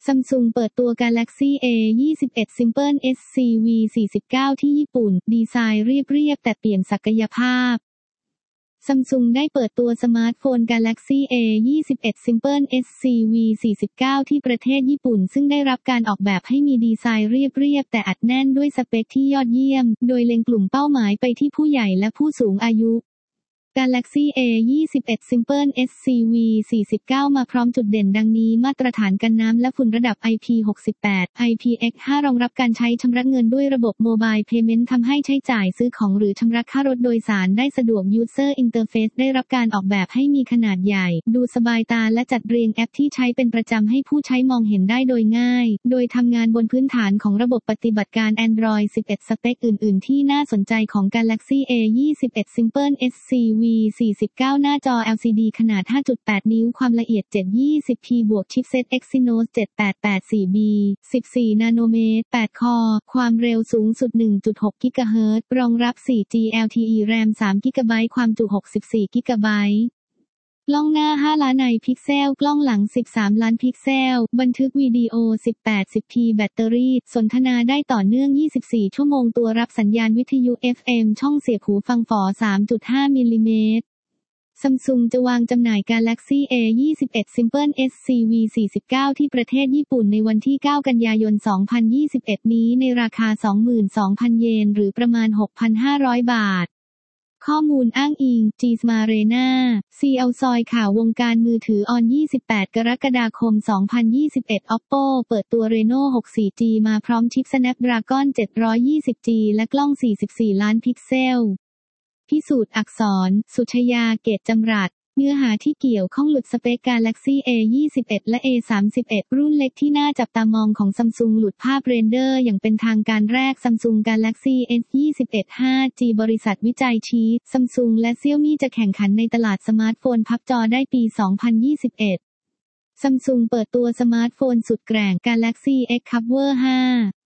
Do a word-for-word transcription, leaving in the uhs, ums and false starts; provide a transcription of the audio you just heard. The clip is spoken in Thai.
Samsung เปิดตัว Galaxy เอ ยี่สิบเอ็ด Simple เอส ซี วี สี่สิบเก้า ที่ญี่ปุ่น ดีไซน์เรียบๆแต่เปลี่ยนศักยภาพ Samsung ได้เปิดตัวสมาร์ทโฟน Galaxy เอ ยี่สิบเอ็ด Simple เอส ซี วี สี่สิบเก้า ที่ประเทศญี่ปุ่นซึ่งได้รับการออกแบบให้มีดีไซน์เรียบๆแต่อัดแน่นด้วยสเปคที่ยอดเยี่ยมโดยเล็งกลุ่มเป้าหมายไปที่ผู้ใหญ่และผู้สูงอายุGalaxy เอ ยี่สิบเอ็ด Simple เอส ซี วี สี่สิบเก้า มาพร้อมจุดเด่นดังนี้มาตรฐานกันน้ำและฝุ่นระดับ ไอ พี หกสิบแปด ไอ พี เอ็กซ์ ห้า รองรับการใช้ชำระเงินด้วยระบบ Mobile Payment ทำให้ใช้จ่ายซื้อของหรือชำระค่ารถโดยสารได้สะดวก User Interface ได้รับการออกแบบให้มีขนาดใหญ่ดูสบายตาและจัดเรียงแอปที่ใช้เป็นประจำให้ผู้ใช้มองเห็นได้โดยง่ายโดยทำงานบนพื้นฐานของระบบปฏิบัติการ Android สิบเอ็ด สเปคอื่นๆที่น่าสนใจของ Galaxy เอ ยี่สิบเอ็ด Simple เอส ซี วี สี่สิบเก้าหน้าจอ แอล ซี ดี ขนาด ห้าจุดแปด นิ้วความละเอียด เจ็ดร้อยยี่สิบพี บวกชิปเซ็ต Exynos เจ็ดแปดแปดสี่บี สิบสี่ นาโนเมตร แปด คอร์ความเร็วสูงสุด หนึ่งจุดหก กิกะเฮิรตซ์รองรับ โฟร์จี แอล ที อี แรม สาม กิกะไบต์ความจุ หกสิบสี่ กิกะไบต์กล้องหน้า ห้า ล้านพิกเซลกล้องหลัง สิบสาม ล้านพิกเซลบันทึกวิดีโอ สิบแปด สิบพี แบตเตอรี่สนทนาได้ต่อเนื่อง ยี่สิบสี่ ชั่วโมงตัวรับสัญญาณวิทยุ เอฟ เอ็ม ช่องเสียบหูฟังฝอ สามจุดห้า มิลลิเมตรSamsung จะวางจำหน่าย Galaxy เอ ยี่สิบเอ็ด Simple เอส ซี วี สี่สิบเก้า ที่ประเทศญี่ปุ่นในวันที่ เก้า กันยายน สองพันยี่สิบเอ็ด นี้ในราคา สองหมื่นสองพัน เยนหรือประมาณ หกพันห้าร้อย บาทข้อมูลอ้างอิง จี เอส เอ Arena ซี แอล ซอยข่าววงการมือถือออน ยี่สิบแปด กรกฎาคม สองพันยี่สิบเอ็ด Oppo เปิดตัว Reno หก โฟร์จี มาพร้อมชิป Snapdragon เจ็ดร้อยยี่สิบจี และกล้อง สี่สิบสี่ ล้านพิกเซลพิสูจน์อักษร สุชยา เกตจำรัดเนื้อหาที่เกี่ยวข้องหลุดสเปค Galaxy เอ ยี่สิบเอ็ด และ เอ สามสิบเอ็ด รุ่นเล็กที่น่าจับตามองของ Samsung หลุดภาพเรนเดอร์อย่างเป็นทางการแรก Samsung Galaxy เอส ยี่สิบเอ็ด ห้าจี บริษัทวิจัยชี้ Samsung และ Xiaomi จะแข่งขันในตลาดสมาร์ทโฟนพับจอได้ปี สองพันยี่สิบเอ็ดSamsung เปิดตัวสมาร์ทโฟนสุดแกร่ง Galaxy X Cover ห้า